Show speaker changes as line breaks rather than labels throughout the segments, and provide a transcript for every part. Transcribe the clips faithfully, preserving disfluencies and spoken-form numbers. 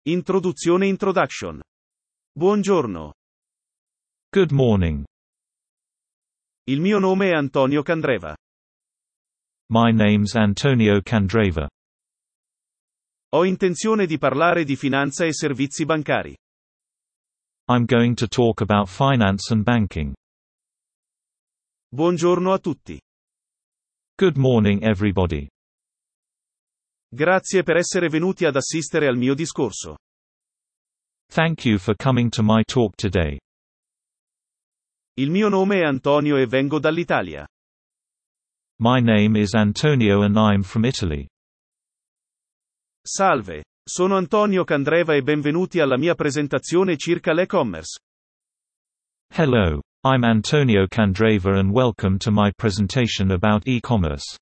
Introduzione Introduction. Buongiorno.
Good morning.
Il mio nome è Antonio Candreva.
My name's Antonio Candreva.
Ho intenzione di parlare di finanza e servizi bancari.
I'm going to talk about finance and banking.
Buongiorno a tutti.
Good morning, everybody.
Grazie per essere venuti ad assistere al mio discorso.
Thank you for coming to my talk today.
Il mio nome è Antonio e vengo dall'Italia.
My name is Antonio and I'm from Italy.
Salve, sono Antonio Candreva e benvenuti alla mia presentazione circa l'e-commerce.
Hello, I'm Antonio Candreva and welcome to my presentation about e-commerce.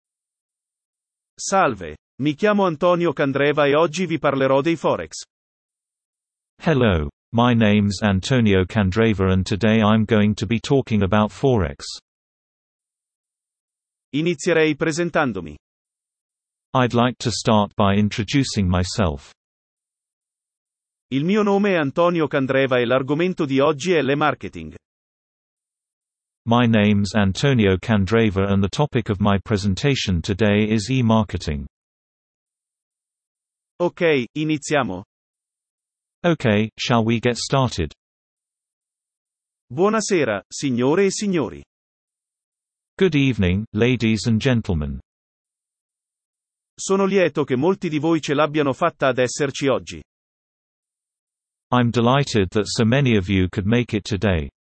Salve, mi chiamo Antonio Candreva e oggi vi parlerò dei Forex.
Hello, my name's Antonio Candreva and today I'm going to be talking about Forex.
Inizierei presentandomi.
I'd like to start by introducing myself.
Il mio nome è Antonio Candreva e l'argomento di oggi è l'e-marketing.
My name's Antonio Candreva and the topic of my presentation today is e-marketing.
Ok, iniziamo.
Okay, shall we get started?
Buonasera, signore e signori.
Good evening, ladies and gentlemen.
Sono lieto che molti di voi ce l'abbiano fatta ad esserci oggi.
I'm delighted that so many of you could make it today.